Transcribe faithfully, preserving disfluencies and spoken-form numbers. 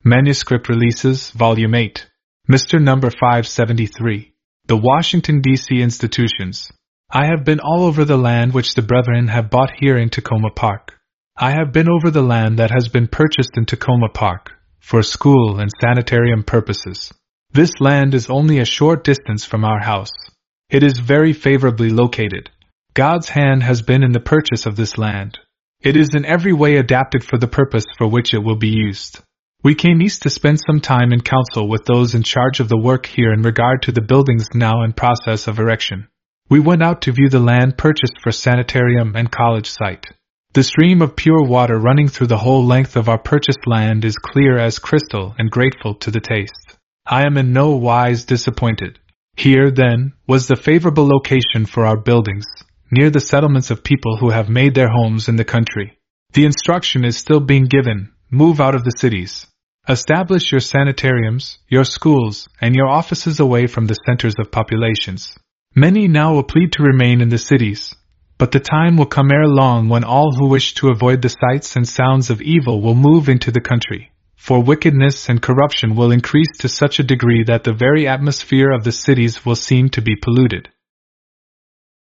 Manuscript Releases, Volume eight. Mister Number five seventy-three. The Washington, D C Institutions. I have been all over the land which the brethren have bought here in Tacoma Park. I have been over the land that has been purchased in Tacoma Park, for school and sanitarium purposes. This land is only a short distance from our house. It is very favorably located. God's hand has been in the purchase of this land. It is in every way adapted for the purpose for which it will be used. We came east to spend some time in council with those in charge of the work here in regard to the buildings now in process of erection. We went out to view the land purchased for sanitarium and college site. The stream of pure water running through the whole length of our purchased land is clear as crystal and grateful to the taste. I am in no wise disappointed. Here, then, was the favorable location for our buildings, near the settlements of people who have made their homes in the country. The instruction is still being given, move out of the cities. Establish your sanitariums, your schools, and your offices away from the centers of populations. Many now will plead to remain in the cities, but the time will come ere long when all who wish to avoid the sights and sounds of evil will move into the country, for wickedness and corruption will increase to such a degree that the very atmosphere of the cities will seem to be polluted.